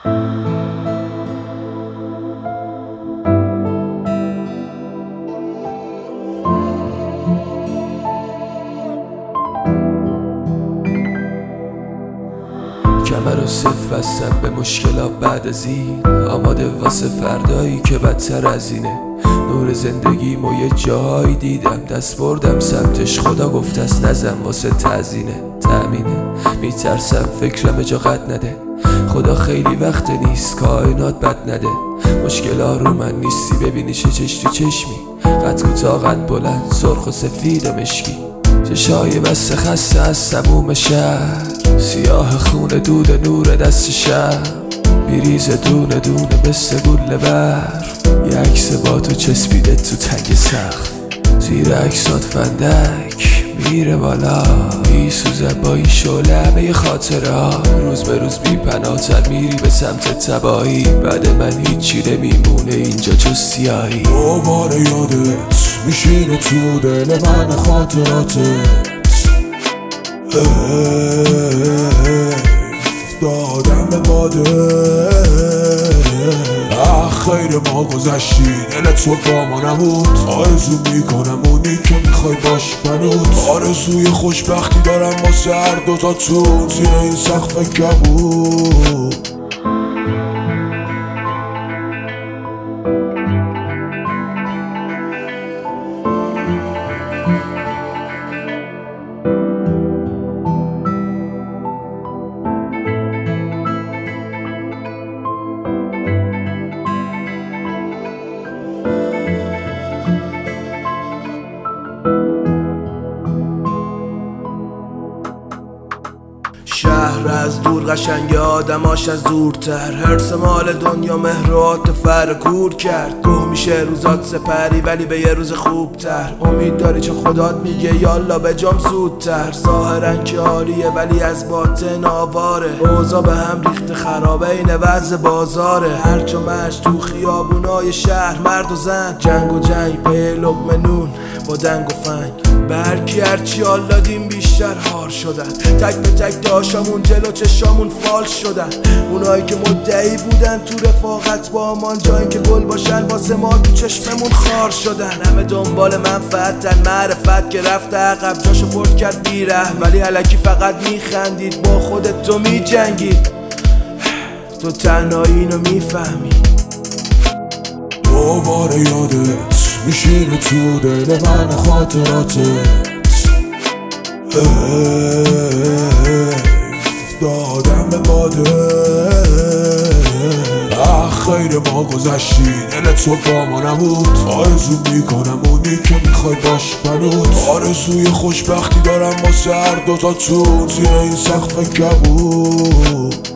کمر و صف بستم به مشکلات بعد از این، آماده واسه فردایی که بدتر از اینه. نور زندگیمو یه جایی دیدم، دست بردم سمتش، خدا گفت است نزن واسه تأذینه تأمینه. میترسم فکرم جا قد نده، خدا خیلی وقت نیست کائنات بد نده. مشکلا رو من نیستی ببینی چه چش تو چشمی، قد کوتاه قد بلند، سرخ و سفید و مشکی. چشای بسته خسته از سموم شهر، سیاه خونه دود نور دست شب، میریزه دونه دونه مثل گل برف. یه عکس با تو چسبیده تو تنگ سقف، زیر عکسات فندک میره بالا، میسوزه با این شعله همه خاطره ها. روز به روز بی پناه‌تر میری به سمت تباهی، بعد من هیچی نمیمونه اینجا جز سیاهی. دوباره یادت میشینه تو دل من خاطراتت، دادم به باده. خیر ما گذشتی، دلت تو با ما نبود. آرزو میکنم اونی که میخوای باش بنود. آرزوی خوشبختی دارم واسه هر دوتاتون زیر این سقف کبود. شهر از دور قشنگ آدماش از دورتر، هرس مال دنیا مهرات فر کور کرد. گوه میشه روزات سپری ولی به یه روز خوبتر. امید داری چون خدات میگه یالا به جام زودتر. ظاهرا که عالیه ولی از باطن آواره، اوضاع به هم ریخته خرابه این وضع بازاره. هرچ و مرج تو خیابونای شهر، مرد و زن جنگ و جنگ پی لقمه نون با دنگ و فنگ. برکی هرچی حالا دیم بیشتر هار شدن، تک به تک داشامون جلو چشامون فال شدن. اونایی که مدعی بودن تو رفاقت با امان، جایی که گل باشن واسه ما تو چشممون خار شدن. همه دنبال منفعتن، معرفت که رفته عقب جاشو پرد کرد بیره، ولی الکی فقط میخندید با خودت تو میجنگید. تو تنهایی اینو میفهمی. دوباره یادت میشینه تو دل من خاطراتت، دادم به باده. خیر ما گذشتی، دلت تو با ما نبود. آرزو میکنم اونی که میخوای باش بنود. آرزوی خوشبختی دارم واسه هر دوتاتون زیر این سقف کبود.